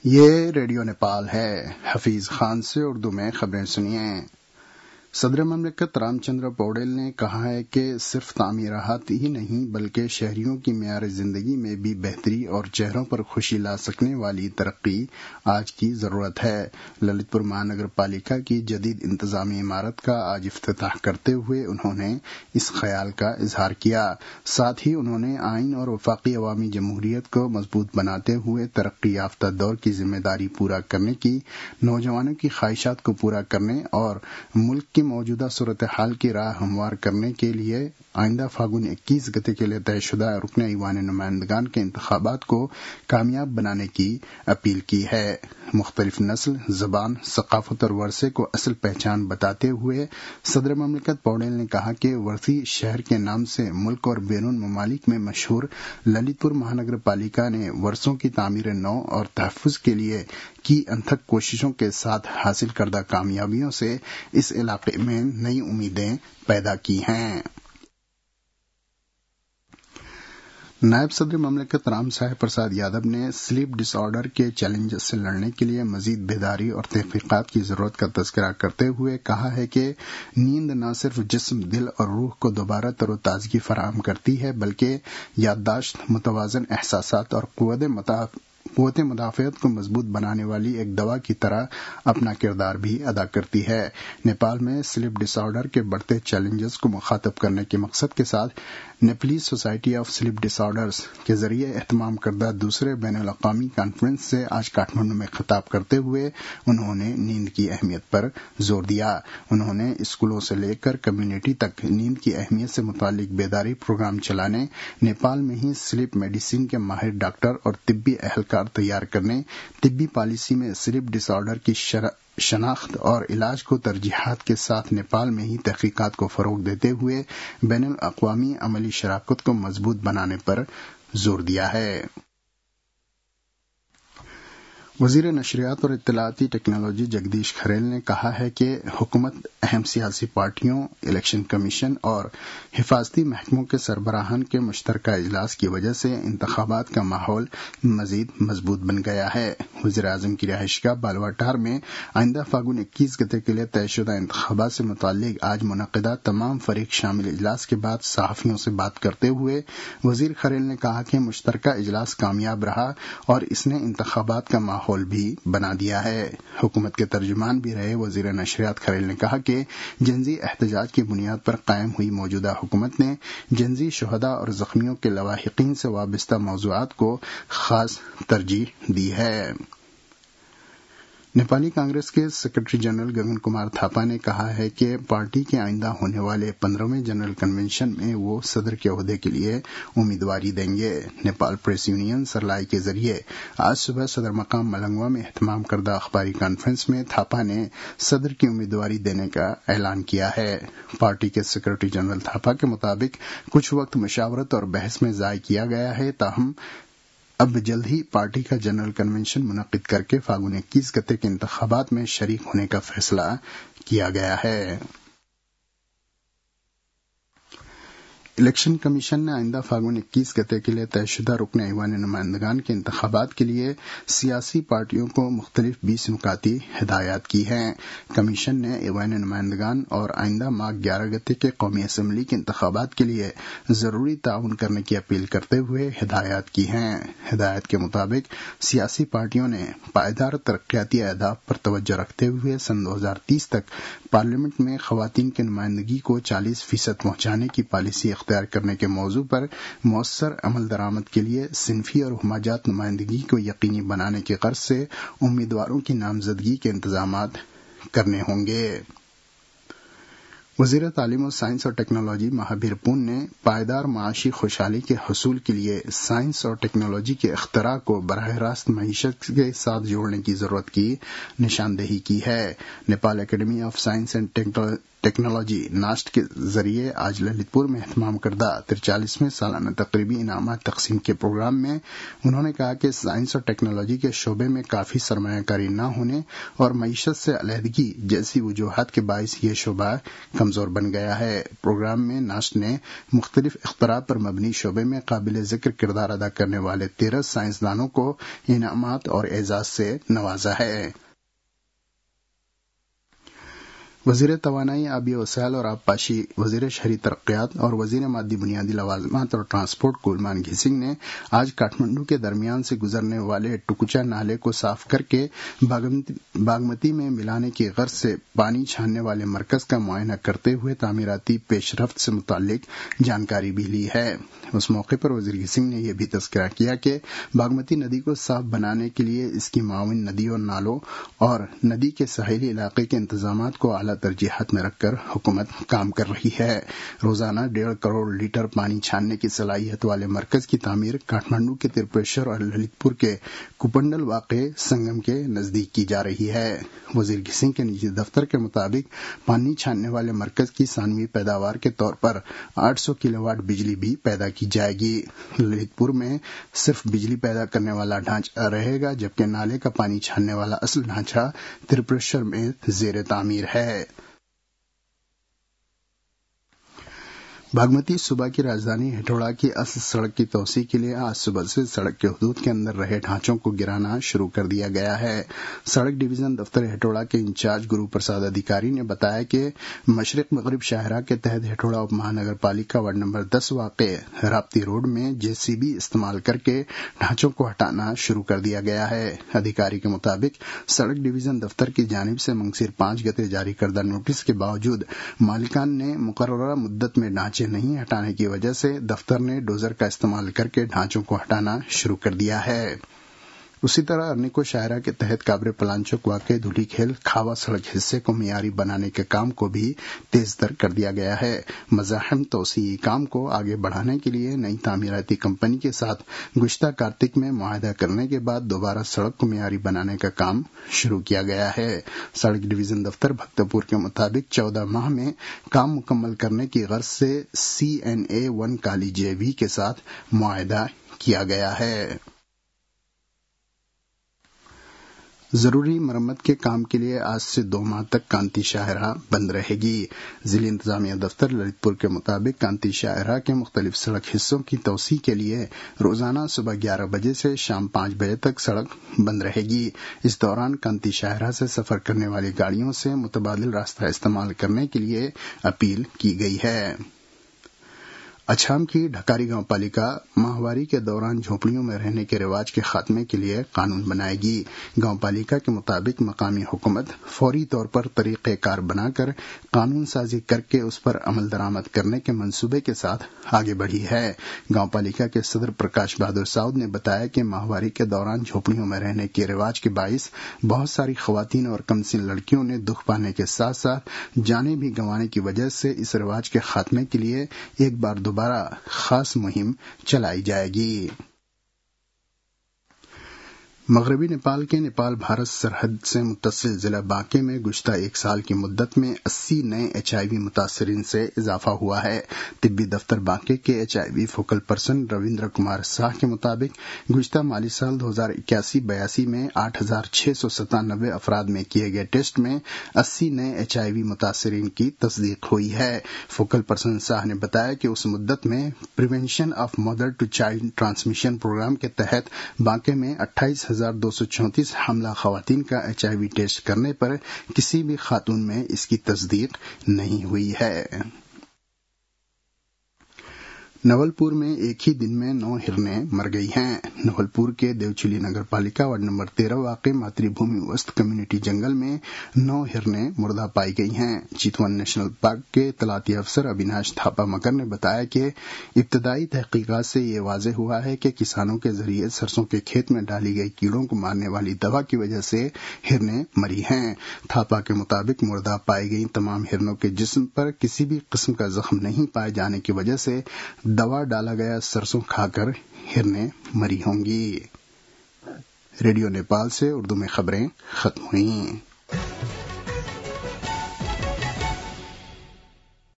یہ ریڈیو نیپال ہے۔ حفیظ خان سے اردو میں خبریں سنیے۔ صدر مملکت رام چندر پوڈیل نے کہا ہے کہ صرف تعمیرات ہی نہیں بلکہ شہریوں کی معیار زندگی میں بھی بہتری اور چہروں پر خوشی لا سکنے والی ترقی آج کی ضرورت ہے۔ للت پور مہانگر پالیکا کی جدید انتظامی عمارت کا آج افتتاح کرتے ہوئے انہوں نے اس خیال کا اظہار کیا۔ ساتھ ہی انہوں نے آئین اور وفاقی عوامی جمہوریت کو مضبوط بناتے ہوئے ترقی یافتہ دور کی ذمہ داری پورا کرنے کی، نوجوانوں کی خواہشات کو پورا کرنے اور ملک کی موجودہ صورتحال کی راہ ہموار کرنے کے لیے آئندہ فاگن 21 گتے کے لیے طے شدہ رکن ایوان نمائندگان کے انتخابات کو کامیاب بنانے کی اپیل کی ہے۔ مختلف نسل، زبان، ثقافت اور ورثے کو اصل پہچان بتاتے ہوئے صدر مملکت پوڈیل نے کہا کہ ورثی شہر کے نام سے ملک اور بیرون ممالک میں مشہور للت پور مہانگر پالیکا نے ورثوں کی تعمیر نو اور تحفظ کے لیے کی انتھک کوششوں کے ساتھ حاصل کردہ کامیابیوں سے اس علاقے میں نئی امیدیں پیدا کی ہیں۔ نائب صدر مملکت رام صاحب پرساد یادو نے سلیپ ڈس آرڈر کے چیلنج سے لڑنے کے لیے مزید بیداری اور تحقیقات کی ضرورت کا تذکرہ کرتے ہوئے کہا ہے کہ نیند نہ صرف جسم، دل اور روح کو دوبارہ تر و تازگی فراہم کرتی ہے بلکہ یادداشت، متوازن احساسات اور قوت مدافعت کو مضبوط بنانے والی ایک دوا کی طرح اپنا کردار بھی ادا کرتی ہے۔ نیپال میں سلیپ ڈس آرڈر کے بڑھتے چیلنجز کو مخاطب کرنے کے مقصد کے ساتھ Nepalese society of sleep disorders کے ذریعے اہتمام کردہ دوسرے بین الاقوامی کانفرنس سے آج کاٹھمنڈو میں خطاب کرتے ہوئے انہوں نے نیند کی اہمیت پر زور دیا۔ انہوں نے اسکولوں سے لے کر کمیونٹی تک نیند کی اہمیت سے متعلق بیداری پروگرام چلانے، نیپال میں ہی سلیپ میڈیسن کے ماہر ڈاکٹر اور طبی اہلکار تیار کرنے، طبی پالیسی میں سلیپ ڈس آرڈر کی شناخت اور علاج کو ترجیحات کے ساتھ نیپال میں ہی تحقیقات کو فروغ دیتے ہوئے بین الاقوامی عملی شراکت کو مضبوط بنانے پر زور دیا ہے۔ وزیر نشریات اور اطلاعاتی ٹیکنالوجی جگدیش کھریل نے کہا ہے کہ حکومت اہم سیاسی پارٹیوں، الیکشن کمیشن اور حفاظتی محکموں کے سربراہان کے مشترکہ اجلاس کی وجہ سے انتخابات کا ماحول مزید مضبوط بن گیا ہے۔ وزیر اعظم کی رہائش گاہ بالواٹار میں آئندہ فاگن 21 گتے کے لیے طے شدہ انتخابات سے متعلق آج منعقدہ تمام فریق شامل اجلاس کے بعد صحافیوں سے بات کرتے ہوئے وزیر کھریل نے کہا کہ مشترکہ اجلاس کامیاب رہا اور اس نے انتخابات کا ماحول بھی بنا دیا ہے۔ حکومت کے ترجمان بھی رہے وزیر نشریات کھریل نے کہا کہ جنزی احتجاج کی بنیاد پر قائم ہوئی موجودہ حکومت نے جنزی شہداء اور زخمیوں کے لواحقین سے وابستہ موضوعات کو خاص ترجیح دی ہے۔ نیپالی کانگریس کے سیکرٹری جنرل گگن کمار تھاپا نے کہا ہے کہ پارٹی کے آئندہ ہونے والے 15ویں جنرل کنونشن میں وہ صدر کے عہدے کے لیے امیدواری دیں گے۔ نیپال پریس یونین سرلائی کے ذریعے آج صبح صدر مقام ملنگوا میں اہتمام کردہ اخباری کانفرنس میں تھاپا نے صدر کی امیدواری دینے کا اعلان کیا ہے۔ پارٹی کے سیکرٹری جنرل تھاپا کے مطابق کچھ وقت مشاورت اور بحث میں ضائع کیا گیا ہے، تاہم اب جلد ہی پارٹی کا جنرل کنونشن منعقد کر کے فاگن 21 گتے کے انتخابات میں شریک ہونے کا فیصلہ کیا گیا ہے۔ الیکشن کمیشن نے آئندہ فاگن 21 گتے کے لیے طے شدہ رکن ایوان نمائندگان کے انتخابات کے لیے سیاسی پارٹیوں کو مختلف 20 نکاتی ہدایات کی ہیں۔ کمیشن نے ایوان نمائندگان اور آئندہ ماہ 11 گتے کے قومی اسمبلی کے انتخابات کے لیے ضروری تعاون کرنے کی اپیل کرتے ہوئے ہدایات کی ہیں۔ ہدایت کے مطابق سیاسی پارٹیوں نے پائیدار ترقیاتی اہداف پر توجہ رکھتے ہوئے سن 2030 تک پارلیمنٹ میں خواتین کی نمائندگی کو 40% پہنچانے کی پالیسی اختیار کرنے کے موضوع پر مؤثر عمل درآمد کے لیے صنفی اور ہماجات نمائندگی کو یقینی بنانے کی غرض سے امیدواروں کی نامزدگی کے انتظامات کرنے ہوں گے۔ وزیر تعلیم و سائنس اور ٹیکنالوجی مہابیر پون نے پائیدار معاشی خوشحالی کے حصول کے لیے سائنس اور ٹیکنالوجی کے اختراع کو براہ راست معیشت کے ساتھ جوڑنے کی ضرورت کی نشاندہی کی ہے۔ Nepal academy of science and technology NAST کے ذریعے آج للت پور میں اہتمام کردہ 43ویں سالانہ تقریبی انعامات تقسیم کے پروگرام میں انہوں نے کہا کہ سائنس اور ٹیکنالوجی کے شعبے میں کافی سرمایہ کاری نہ ہونے اور معیشت سے علیحدگی جیسی وجوہات کے باعث یہ شعبہ کمزور بن گیا ہے۔ پروگرام میں ناسٹ نے مختلف اختراع پر مبنی شعبے میں قابل ذکر کردار ادا کرنے والے 13 سائنسدانوں کو انعامات اور اعزاز سے نوازا ہے۔ وزیر توانائی، آبی وسائل اور آبپاشی، وزیر شہری ترقیات اور وزیر مادی بنیادی لوازمات اور ٹرانسپورٹ کولمان گھیسنگ نے آج کاٹھمنڈو کے درمیان سے گزرنے والے ٹکوچا نالے کو صاف کر کے باگمتی میں ملانے کی غرض سے پانی چھاننے والے مرکز کا معائنہ کرتے ہوئے تعمیراتی پیش رفت سے متعلق جانکاری بھی لی ہے۔ اس موقع پر وزیر گھیسنگ نے یہ بھی تذکرہ کیا کہ باگمتی ندی کو صاف بنانے کے لیے اس کی معاون ندیوں، نالوں اور ندی کے ساحلی علاقے کے انتظامات کو اعلیٰ ترجیحات میں رکھ کر حکومت کام کر رہی ہے۔ روزانہ 1.5 کروڑ لیٹر پانی چھاننے کی صلاحیت والے مرکز کی تعمیر کاٹھمنڈو کے ترپیشور اور للت پور کے کوپنڈل واقع سنگم کے نزدیک کی جا رہی ہے۔ وزیر گھیسنگ کے نجی دفتر کے مطابق پانی چھاننے والے مرکز کی سالانہ پیداوار کے طور پر 800 کلو واٹ بجلی بھی پیدا کی جائے گی۔ للت پور میں صرف بجلی پیدا کرنے والا ڈھانچہ رہے گا، جبکہ نالے کا پانی چھاننے والا اصل ڈھانچہ ترپیشور میں زیر تعمیر ہے۔ باگمتی صوبہ کی راجدھانی ہٹوڑا کی اصل سڑک کی توسیع کے لیے آج صبح سے سڑک کے حدود کے اندر رہے ڈھانچوں کو گرانا شروع کر دیا گیا ہے۔ سڑک ڈویژن دفتر ہٹوڑا کے انچارج گرو پرساد ادھیکاری نے بتایا کہ مشرق مغرب شاہراہ کے تحت ہٹوڑا اپ مہانگر پالیکا وارڈ نمبر 10 واقع رابطی روڈ میں JCB استعمال کر کے ڈھانچوں کو ہٹانا شروع کر دیا گیا ہے۔ ادھیکاری کے مطابق سڑک ڈویژن دفتر کی جانب سے منگسیر 5 گتے جاری کردہ نوٹس کے باوجود مالکان نے مقررہ مدت میں ڈھانچے نہیں ہٹانے کی وجہ سے دفتر نے ڈوزر کا استعمال کر کے ڈھانچوں کو ہٹانا شروع کر دیا ہے۔ اسی طرح ارنیکو شاہراہ کے تحت کابرے پلانچوک واقع دھولی کھیل کھاوا سڑک حصے کو معیاری بنانے کے کام کو بھی تیز تر کر دیا گیا ہے۔ مزاحم توسیعی کام کو آگے بڑھانے کے لیے نئی تعمیراتی کمپنی کے ساتھ گزشتہ کارتک میں معاہدہ کرنے کے بعد دوبارہ سڑک کو معیاری بنانے کا کام شروع کیا گیا ہے۔ سڑک ڈویژن دفتر بھکتپور کے مطابق 14 ماہ میں کام مکمل کرنے کی غرض سے CNA1 کالی JV کے ساتھ معاہدہ کیا گیا ہے۔ ضروری مرمت کے کام کے لیے آج سے 2 ماہ تک کانتی شاہراہ بند رہے گی۔ ضلع انتظامیہ دفتر للت پور کے مطابق کانتی شاہراہ کے مختلف سڑک حصوں کی توسیع کے لیے روزانہ صبح 11 بجے سے شام 5 بجے تک سڑک بند رہے گی۔ اس دوران کانتی شاہراہ سے سفر کرنے والی گاڑیوں سے متبادل راستہ استعمال کرنے کے لیے اپیل کی گئی ہے۔ اچھام کی ڈھکاری گاؤں پالیکا ماہواری کے دوران جھونپڑیوں میں رہنے کے رواج کے خاتمے کے لیے قانون بنائے گی۔ گاؤں پالیکا کے مطابق مقامی حکومت فوری طور پر طریقہ کار بنا کر قانون سازی کر کے اس پر عمل درآمد کرنے کے منصوبے کے ساتھ آگے بڑھی ہے۔ گاؤں پالیکا کے صدر پرکاش بہادر ساؤد نے بتایا کہ ماہواری کے دوران جھونپڑیوں میں رہنے کے رواج کے باعث بہت ساری خواتین اور کمسن لڑکیوں نے دکھ پانے کے ساتھ ساتھ جانیں بھی گنوانے کی وجہ سے اس رواج کے خاتمے کے لیے ایک بار دوبارہ خاص مہم چلائی جائے گی۔ مغربی نیپال کے نیپال بھارت سرحد سے متصل ضلع بانکے میں گزشتہ 1 سال کی مدت میں 80 نئے HIV متاثرین سے اضافہ ہوا ہے۔ طبی دفتر بانکے کے HIV focal person Ravindra Kumar Sah کے مطابق گزشتہ مالی سال 2081-82 میں 8697 افراد میں کیے گئے ٹیسٹ میں 80 نئے HIV متاثرین کی تصدیق ہوئی ہے۔ فوکل پرسن ساہ نے بتایا کہ اس مدت میں prevention of mother to child transmission program کے تحت بانکے میں 28,234 حاملہ خواتین کا HIV ٹیسٹ کرنے پر کسی بھی خاتون میں اس کی تصدیق نہیں ہوئی ہے۔ نول پور میں ایک ہی دن میں 9 ہرنیں مر گئی ہیں۔ نول پور کے دیوچلی نگر پالیکا وارڈ نمبر 13 واقع ماتری بھومی وسط کمیونٹی جنگل میں 9 ہرنیں مردہ پائی گئی ہیں۔ چیتون نیشنل پارک کے اطلاعاتی افسر ابیناش تھاپا مکر نے بتایا کہ ابتدائی تحقیقات سے یہ واضح ہوا ہے کہ کسانوں کے ذریعے سرسوں کے کھیت میں ڈالی گئی کیڑوں کو مارنے والی دوا کی وجہ سے ہرنیں مری ہیں۔ تھاپا کے مطابق مردہ پائی گئی تمام ہرنوں کے جسم پر کسی بھی قسم کا زخم نہیں پائے جانے کی وجہ سے دوا ڈالا گیا سرسوں کھا کر ہرنیں مری ہوں گی۔ ریڈیو نیپال سے اردو میں خبریں ختم ہوئیں۔